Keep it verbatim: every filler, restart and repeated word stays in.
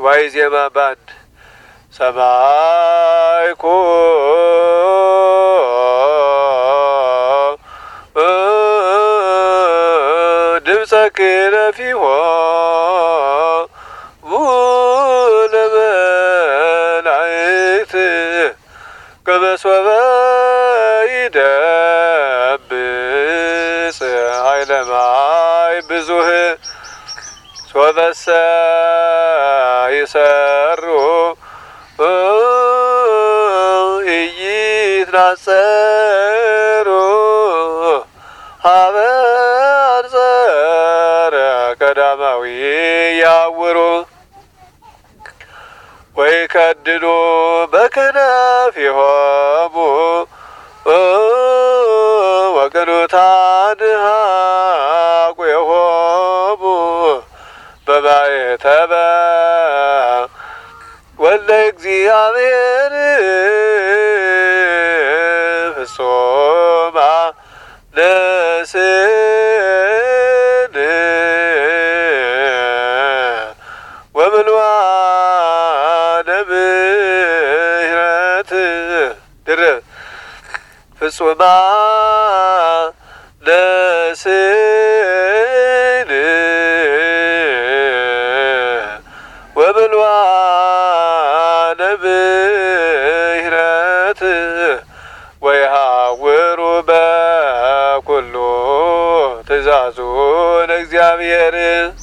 ነዋይ ዜማ ባንድ ሰማይኩ ድምፀ ክነፊሆ ለመላእክት ከመሶበ ይደብጽ ኃይለ ማይ ብዙህ ሶበሰ ይሰሩ ኢይትናጸሩ ሀበ አንጸረ ቀዳማዊ ያውሩ ወይከድኑ በክነፊሆሙ ወቅኑታን ኀቁዮሙ በማኅተመ ወልደ እግዚአብሔር ፍጹማ ለስን ወምልዋነ ምሕረት ድርብ ፍጹማ ለስን ወምልዋነ ምሕረት ወይሃውሩ በኩሉ ትእዛዙ ለእግዚአብሔር